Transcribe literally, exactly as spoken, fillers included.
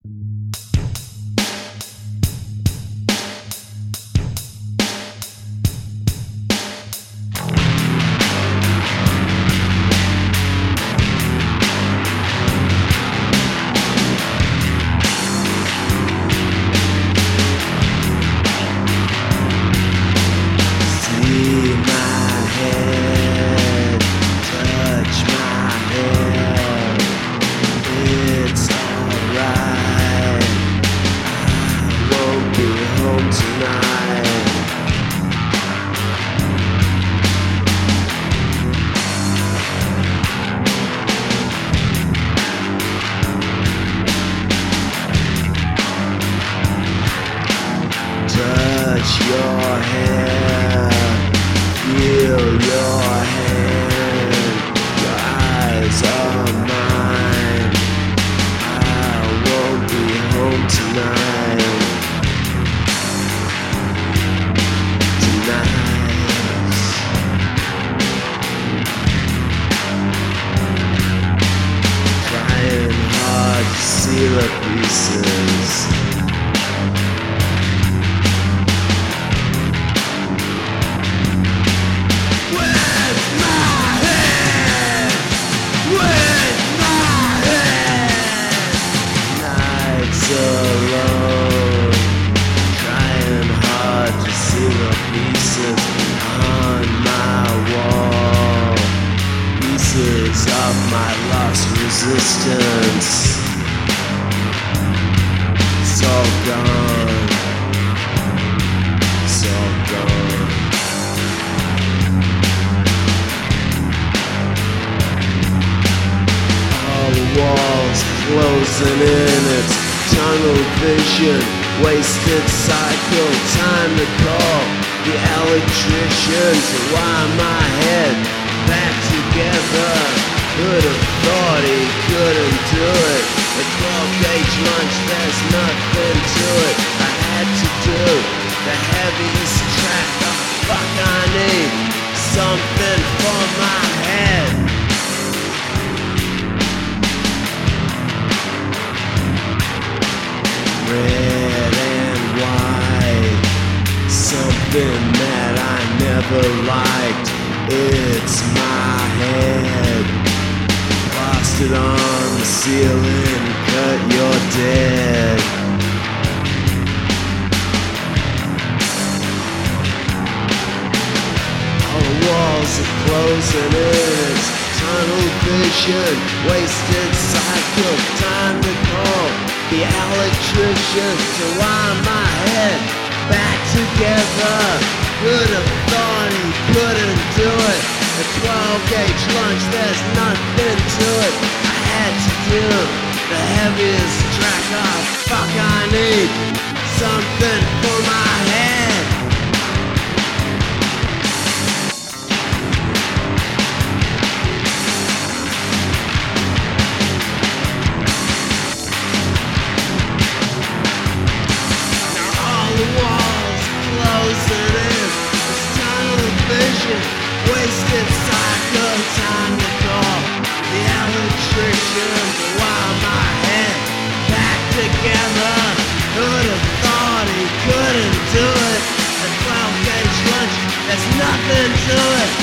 Touch your hair, feel your hand, your eyes are mine. I won't be home tonight. Tonight. Trying hard to see the pieces. Alone, trying hard to see the pieces on my wall, pieces of my lost resistance. It's all gone, it's all gone. All the walls closing in, it's tunnel vision, wasted cycle, time to call the electrician to wire my head back together. Could have thought he couldn't do it. A twelve gauge lunch, there's nothing to it. I had to do the heaviest track, the fuck I need something for my head. Red and white, something that I never liked. It's my head, plastered on the ceiling, cut, you're dead. All the walls are closing in, it's tunnel vision, wasted cycle, time to call the electrician to wire my head back together. Could have thought he couldn't do it. A twelve gauge lunch, there's nothing to it. I had to do the heaviest track. Oh fuck, I need something for my head. Wasted cycle, time to call the electrician to wire my head back together. Could have thought he couldn't do it. A twelve gauge lunch, there's nothing to it.